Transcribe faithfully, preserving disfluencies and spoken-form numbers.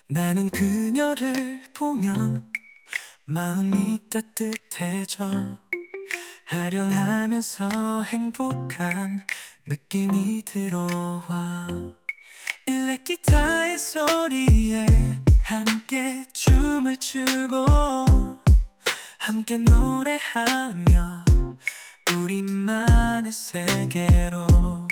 나는 그녀를 보면 마음이 따뜻해져. 아련하면서 행복한 느낌이 들어와. 일렉 기타의 소리에 함께 춤을 추고 함께 노래하며 우리만의 세계로